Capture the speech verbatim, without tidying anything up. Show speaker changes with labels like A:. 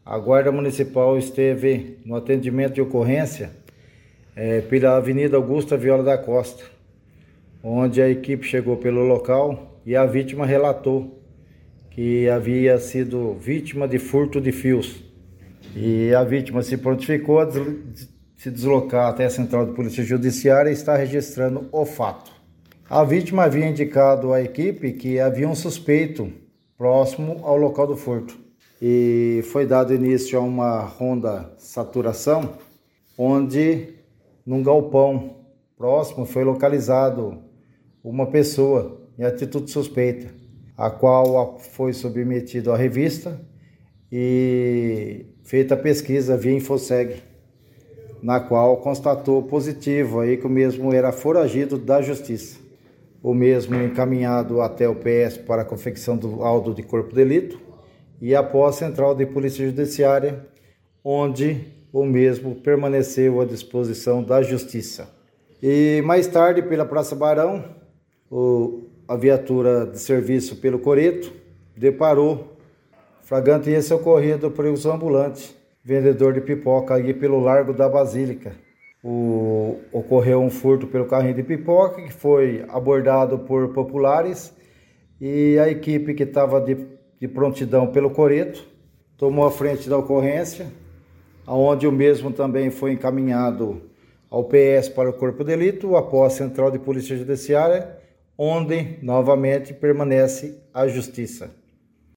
A: A Guarda Municipal esteve no atendimento de ocorrência é, pela Avenida Augusta Viola da Costa, onde a equipe chegou pelo local e a vítima relatou que havia sido vítima de furto de fios. E a vítima se prontificou a se deslocar até a Central de Polícia Judiciária e está registrando o fato. A vítima havia indicado à equipe que havia um suspeito próximo ao local do furto. E foi dado início a uma ronda saturação, onde num galpão próximo foi localizado uma pessoa em atitude suspeita, a qual foi submetido à revista e feita a pesquisa via Infoseg, na qual constatou positivo aí que o mesmo era foragido da justiça. O mesmo encaminhado até o P S para a confecção do laudo de corpo de delito e após a Central de Polícia Judiciária, onde o mesmo permaneceu à disposição da Justiça. E mais tarde, pela Praça Barão, o, a viatura de serviço pelo Coreto deparou flagrante esse ocorrido por um ambulante, vendedor de pipoca ali pelo Largo da Basílica. O, ocorreu um furto pelo carrinho de pipoca que foi abordado por populares e a equipe que estava de, de prontidão pelo Coreto tomou a frente da ocorrência, onde o mesmo também foi encaminhado ao P S para o corpo de delito após a Central de Polícia Judiciária, onde novamente permanece a Justiça.